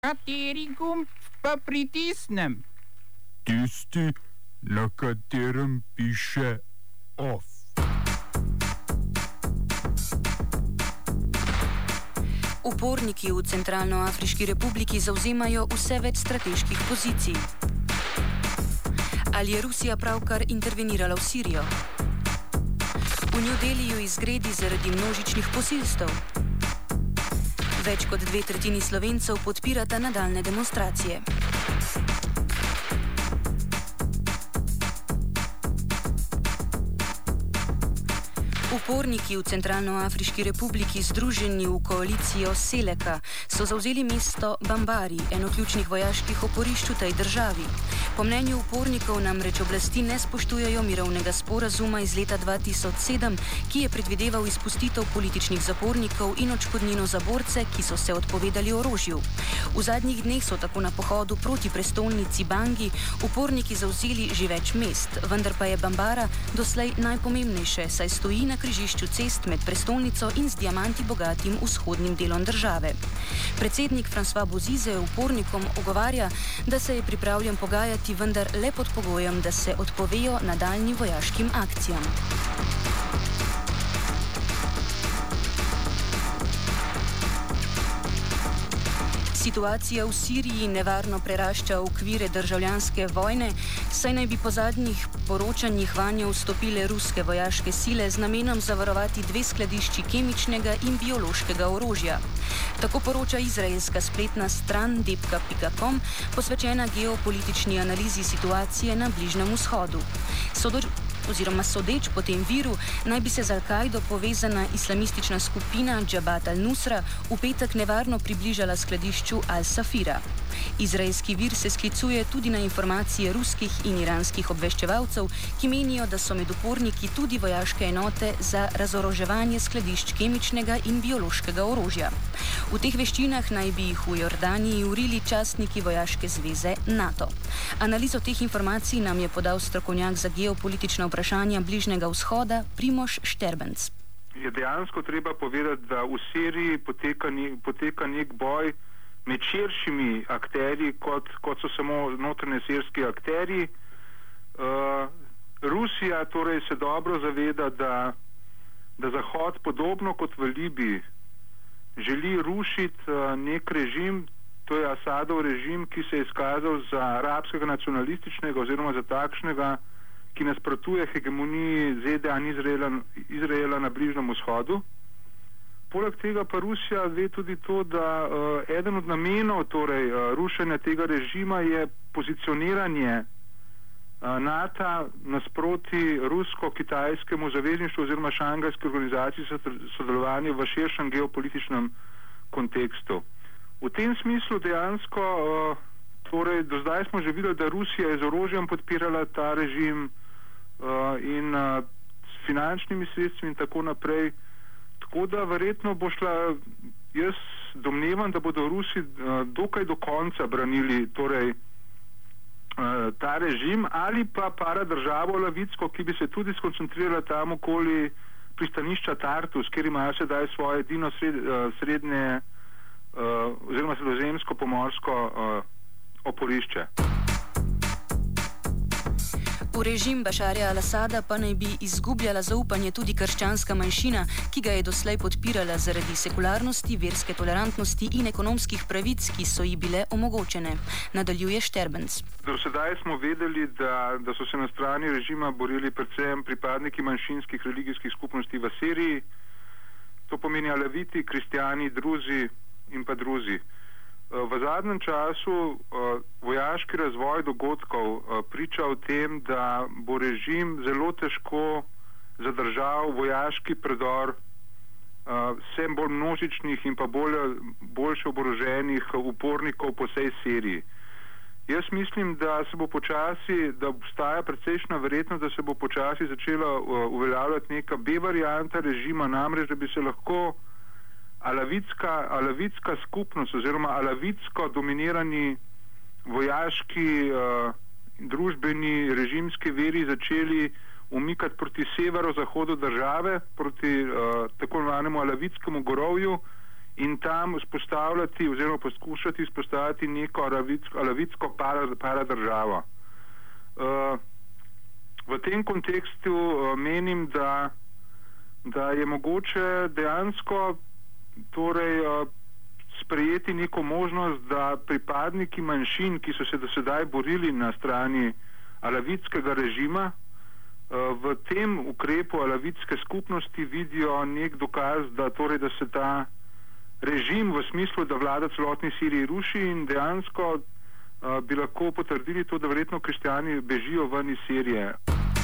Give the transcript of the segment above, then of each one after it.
Kateri gumb pa pritisnem? Tisti, na katerem piše OF. Uporniki v Centralnoafriški republiki zavzemajo vse več strateških pozicij. Ali je Rusija pravkar intervenirala v Sirijo? V New Delhiju izgredi zaradi množičnih posilstev. Več kot 2/3 Slovencev podpirata nadaljne demonstracije. Uporniki v Centralnoafriški republiki, združeni v koalicijo Seleka, so zavzeli mesto Bambari, eno ključnih vojaških oporišč v tej državi. Po mnenju upornikov namreč oblasti ne spoštujejo mirovnega sporazuma iz leta 2007, ki je predvideval izpustitev političnih zapornikov in odškodnino za borce, ki so se odpovedali orožju. V zadnjih dneh so tako na pohodu proti prestolnici Bangi uporniki zavzeli že več mest, vendar pa je Bambara doslej najpomembnejše, saj stoji na križišču cest med prestolnico in z diamanti bogatim vzhodnim delom države. Predsednik François Bozize upornikom ogovarja, da se je pripravljen pogajati, vendar le pod pogojem, da se odpovejo nadaljnjim vojaškim akcijam. Situacija v Siriji nevarno prerašča okvire državljanske vojne, saj naj bi po zadnjih poročanjih vanjo vstopile ruske vojaške sile z namenom zavarovati 2 skladišči kemičnega in biološkega orožja. Tako poroča izraelska spletna stran debka.com, posvečena geopolitični analizi situacije na Bližnjem vzhodu. Sodeč po tem viru, naj bi se z Al-Kaido povezana islamistična skupina Jabhat al-Nusra v petek nevarno približala skladišču Al-Safira. Izraelski vir se sklicuje tudi na informacije ruskih in iranskih obveščevalcev, ki menijo, da so med uporniki tudi vojaške enote za razoroževanje skladišč kemičnega in biološkega orožja. V teh veščinah naj bi jih v Jordaniji urili častniki vojaške zveze NATO. Analizo teh informacij nam je podal strokovnjak za geopolitična vprašanja Bližnjega vzhoda Primož Šterbenc. Je dejansko treba povedati, da v Siriji poteka nek boj med širšimi akterji, kot so samo notranje sirski akterji. Rusija torej se dobro zaveda, da Zahod podobno kot v Libiji želi rušiti nek režim, to je Asadov režim, ki se je izkazal za arabskega nacionalističnega oziroma za takšnega, ki nasprotuje hegemoniji ZDA in Izraela na Bližnjem vzhodu. Poleg tega pa Rusija ve tudi to, da eden od namenov rušenja tega režima je pozicioniranje NATO nasproti rusko-kitajskemu zavezništvu oziroma šanghajski organizaciji za sodelovanje v širšem geopolitičnem kontekstu. V tem smislu dejansko, do zdaj smo že videli, da Rusija je z orožjem podpirala ta režim in s finančnimi sredstvi in tako naprej. Tako da verjetno bo šla, jaz domnevam, da bodo Rusi dokaj do konca branili ta režim ali pa paradržavo Lavitsko, ki bi se tudi skoncentrirala tam okoli pristanišča Tartus, kjer imajo sedaj svoje edino srednje oziroma sredozemsko pomorsko oporišče. V režim Bašarja al-Asada pa naj bi izgubljala zaupanje tudi krščanska manjšina, ki ga je doslej podpirala zaradi sekularnosti, verske tolerantnosti in ekonomskih pravic, ki so ji bile omogočene. Nadaljuje Šterbenc. Do sedaj smo vedeli, da so se na strani režima borili predvsem pripadniki manjšinskih religijskih skupnosti v Siriji. To pomeni Alaviti, kristijani, druzi in pa druzi. V zadnjem času vojaški razvoj dogodkov priča o tem, da bo režim zelo težko zadržal vojaški predor vse bolj množičnih in pa boljše oboroženih upornikov po vsej Siriji. Jaz mislim, da obstaja precejšnja verjetnost, da se bo počasi začela uveljavljati neka B varianta režima, namreč, da bi se lahko alavitska skupnost oziroma alavitsko dominirani vojaški, družbeni, režimski veri začeli umikati proti severozahodu države, proti tako imenovanemu alavitskemu gorovju in tam vzpostavljati oziroma poskušati vzpostaviti neko alavitsko paradržavo. V tem kontekstu menim, da je mogoče dejansko torej sprejeti neko možnost, da pripadniki manjšin, ki so se do sedaj borili na strani alavitskega režima, v tem ukrepu alavitske skupnosti vidijo nek dokaz, da se ta režim v smislu, da vlada celotni Siriji ruši in dejansko bi lahko potrdili to, da verjetno kristjani bežijo ven iz Sirije.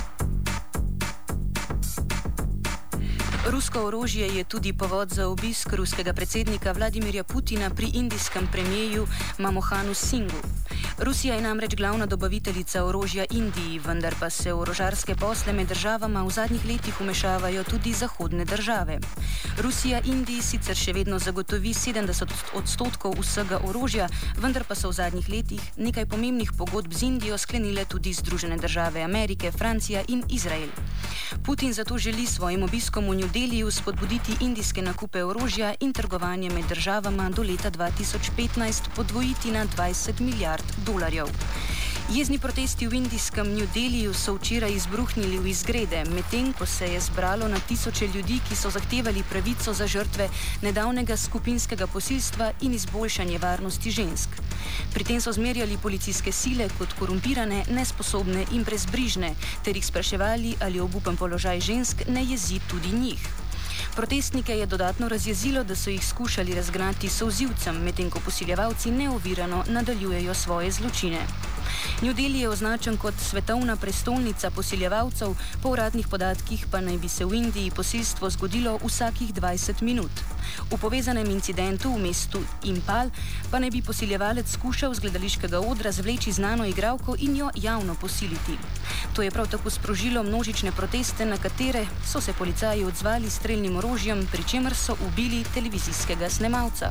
Rusko orožje je tudi povod za obisk ruskega predsednika Vladimirja Putina pri indijskem premijeju Manmohanu Singhu. Rusija je namreč glavna dobaviteljica orožja Indiji, vendar pa se v orožarske posle med državama v zadnjih letih vmešavajo tudi zahodne države. Rusija Indiji sicer še vedno zagotovi 70% vsega orožja, vendar pa so v zadnjih letih nekaj pomembnih pogodb z Indijo sklenile tudi Združene države Amerike, Francija in Izrael. Putin zato želi svojim obiskom v New Delhiju spodbuditi indijske nakupe orožja in trgovanje med državama do leta 2015 podvojiti na $20 milijard. Jezni protesti v indijskem New Delhiju so včeraj izbruhnili v izgrede, medtem ko se je zbralo na tisoče ljudi, ki so zahtevali pravico za žrtve nedavnega skupinskega posilstva in izboljšanje varnosti žensk. Pri tem so zmerjali policijske sile kot korumpirane, nesposobne in brezbrižne, ter jih spraševali, ali obupen položaj žensk ne jezi tudi njih. Protestnike je dodatno razjezilo, da so jih skušali razgnati solzivcem, medtem ko posiljevalci neovirano nadaljujejo svoje zločine. New Delhi je označen kot svetovna prestolnica posiljevalcev, po uradnih podatkih pa naj bi se v Indiji posilstvo zgodilo vsakih 20 minut. V povezanem incidentu v mestu Impal pa naj bi posiljevalec skušal z gledališkega odra zvleči znano igralko in jo javno posiliti. To je prav tako sprožilo množične proteste, na katere so se policaji odzvali s strelnim orožjem, pri čemer so ubili televizijskega snemalca.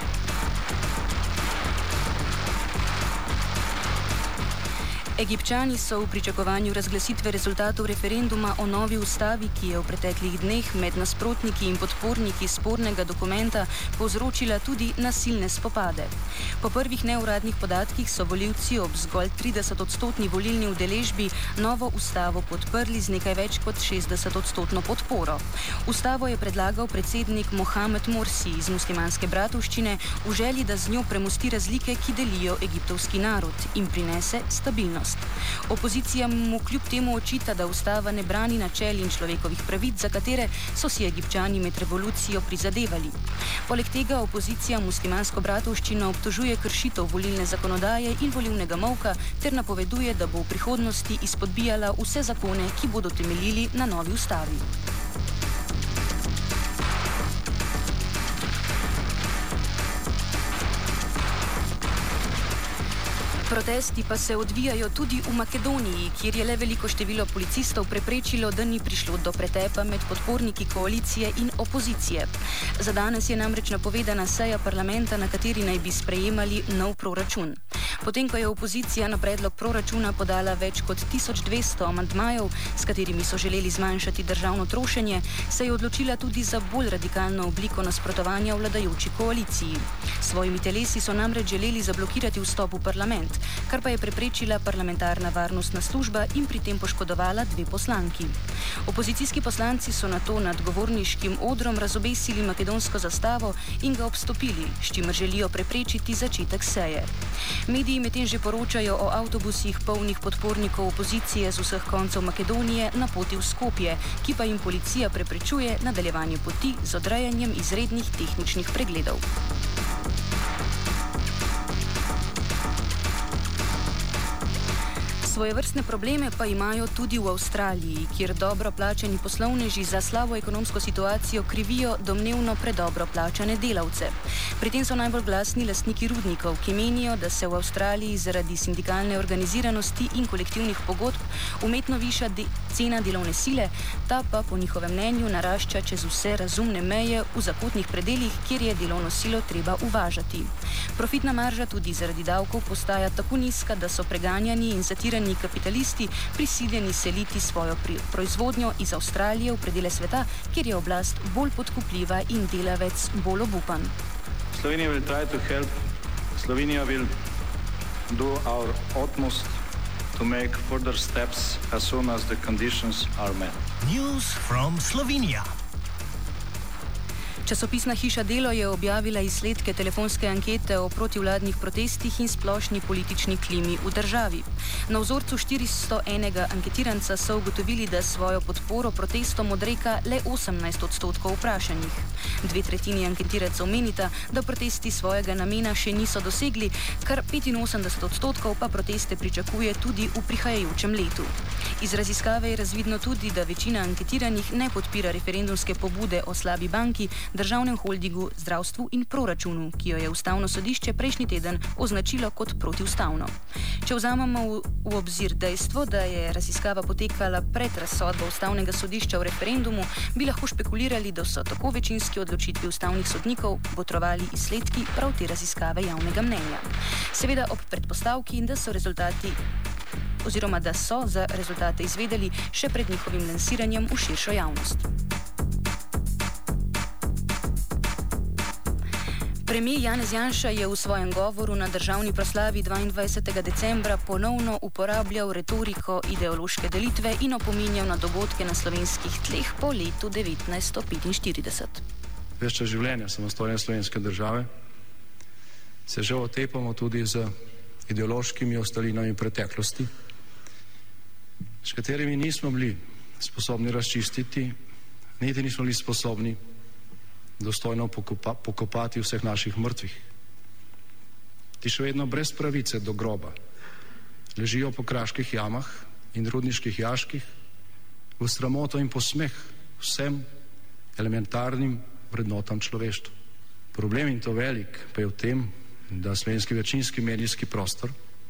Egipčani so v pričakovanju razglasitve rezultatov referenduma o novi ustavi, ki je v preteklih dneh med nasprotniki in podporniki spornega dokumenta povzročila tudi nasilne spopade. Po prvih neuradnih podatkih so volivci ob zgolj 30% volilni udeležbi novo ustavo podprli z nekaj več kot 60% podporo. Ustavo je predlagal predsednik Mohamed Morsi iz muslimanske bratovščine v želji, da z njo premosti razlike, ki delijo egiptovski narod in prinese stabilnost. Opozicija mu kljub temu očita, da ustava ne brani načel in človekovih pravic, za katere so si Egipčani med revolucijo prizadevali. Poleg tega opozicija muslimansko bratovščino obtožuje kršitev volilne zakonodaje in volilnega molka ter napoveduje, da bo v prihodnosti izpodbijala vse zakone, ki bodo temeljili na novi ustavi. Protesti pa se odvijajo tudi v Makedoniji, kjer je le veliko število policistov preprečilo, da ni prišlo do pretepa med podporniki koalicije in opozicije. Za danes je namreč napovedana seja parlamenta, na kateri naj bi sprejemali nov proračun. Potem, ko je opozicija na predlog proračuna podala več kot 1200 amandmajev, s katerimi so želeli zmanjšati državno trošenje, se je odločila tudi za bolj radikalno obliko nasprotovanja vladajoči koaliciji. Svojimi telesi so namreč želeli zablokirati vstop v parlament, kar pa je preprečila parlamentarna varnostna služba in pri tem poškodovala 2 poslanki. Opozicijski poslanci so nato nad govorniškim odrom razobesili makedonsko zastavo in ga obstopili, s čimer želijo preprečiti začetek seje. Mediji medtem že poročajo o avtobusih polnih podpornikov opozicije z vseh koncev Makedonije na poti v Skopje, ki pa jim policija preprečuje nadaljevanje poti z odrejanjem izrednih tehničnih pregledov. Svojevrstne probleme pa imajo tudi v Avstraliji, kjer dobro plačani poslovneži za slabo ekonomsko situacijo krivijo domnevno predobro plačane delavce. Pri tem so najbolj glasni lastniki rudnikov, ki menijo, da se v Avstraliji zaradi sindikalne organiziranosti in kolektivnih pogodb umetno viša cena delovne sile, ta pa po njihovem mnenju narašča čez vse razumne meje v zakotnih predeljih, kjer je delovno silo treba uvažati. Profitna marža tudi zaradi davkov postaja tako nizka, da so preganjani in zatirani privilegirani kapitalisti prisiljeni seliti svojo proizvodnjo iz Avstralije v predele sveta, kjer je oblast bolj podkupljiva in delavec bolj obupan. Slovenija will try to help. Slovenija will do our utmost to make further steps as soon as the conditions are met. News from Slovenia. Časopisna hiša Delo je objavila izsledke telefonske ankete o protivladnih protestih in splošni politični klimi v državi. Na vzorcu 401 anketiranca so ugotovili, da svojo podporo protestom odreka le 18% vprašanih. 2/3 anketirancev menita, da protesti svojega namena še niso dosegli, kar 85% pa proteste pričakuje tudi v prihajajočem letu. Iz raziskave je razvidno tudi, da večina anketiranih ne podpira referendumske pobude o slabi banki, državnem holdingu, zdravstvu in proračunu, ki jo je Ustavno sodišče prejšnji teden označilo kot protiustavno. Če vzamemo v obzir dejstvo, da je raziskava potekala pred razsodbo Ustavnega sodišča v referendumu, bi lahko špekulirali, da so tako večinski odločitvi ustavnih sodnikov botrovali izsledki prav te raziskave javnega mnenja. Seveda ob predpostavki, da so za rezultate izvedeli še pred njihovim lansiranjem v širšo javnost. Premijer Janez Janša je v svojem govoru na državni proslavi 22. decembra ponovno uporabljal retoriko ideološke delitve in opominjal na dogodke na slovenskih tleh po letu 1945. Ves čas življenja samostojne slovenske države se že otepamo tudi z ideološkimi ostalinami preteklosti, s katerimi nismo bili sposobni razčistiti, niti nismo bili sposobni dostojno pokopati vseh naših mrtvih. Ti še vedno brez pravice do groba ležijo po kraških jamah in rudniških jaških v sramoto in posmeh vsem elementarnim vrednotam človeštva. Problem, in to velik, pa je v tem, da slovenski večinski medijski prostor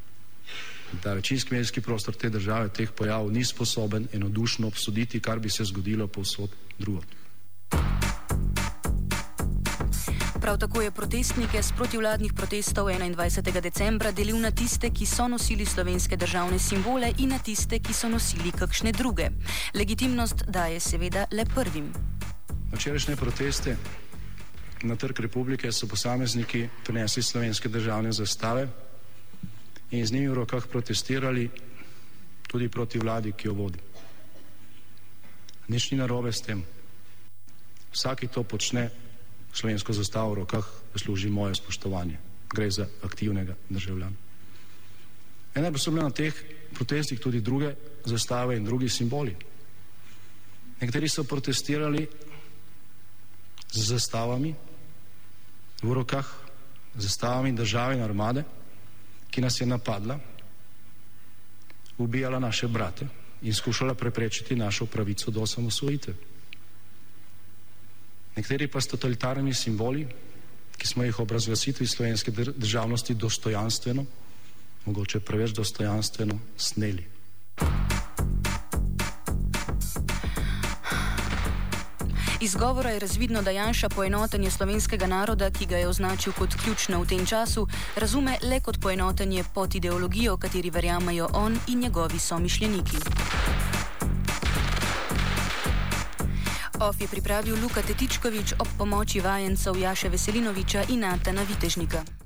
te države, teh pojavov ni sposoben enodušno obsoditi, kar bi se zgodilo povsod drugod. Prav tako je protestnike z protivladnih protestov 21. decembra delil na tiste, ki so nosili slovenske državne simbole, in na tiste, ki so nosili kakšne druge. Legitimnost daje seveda le prvim. Na včerajšnje proteste na Trg Republike so posamezniki prinesli slovenske državne zastave in z njimi v rokah protestirali tudi proti vladi, ki jo vodi. Nič ni narobe s tem. Vsak, ki to počne, slovensko zastavo v rokah, zasluži moje spoštovanje. Gre za aktivnega državljana. Ena pa so bile na teh protestih tudi druge zastave in drugi simboli. Nekateri so protestirali z zastavami v rokah, zastavami države in armade, ki nas je napadla, ubijala naše brate in skušala preprečiti našo pravico do osamosvojitve. Nekateri pa s totalitarnimi simboli, ki smo jih ob razglasitvi slovenske državnosti dostojanstveno, mogoče preveč dostojanstveno, sneli. Iz govora je razvidno, da Janša poenotenje slovenskega naroda, ki ga je označil kot ključno v tem času, razume le kot poenotenje pod ideologijo, kateri verjamejo on in njegovi somišljeniki. OF je pripravil Luka Tetičkovič ob pomoči vajencev Jaše Veselinoviča in Antana Vitežnika.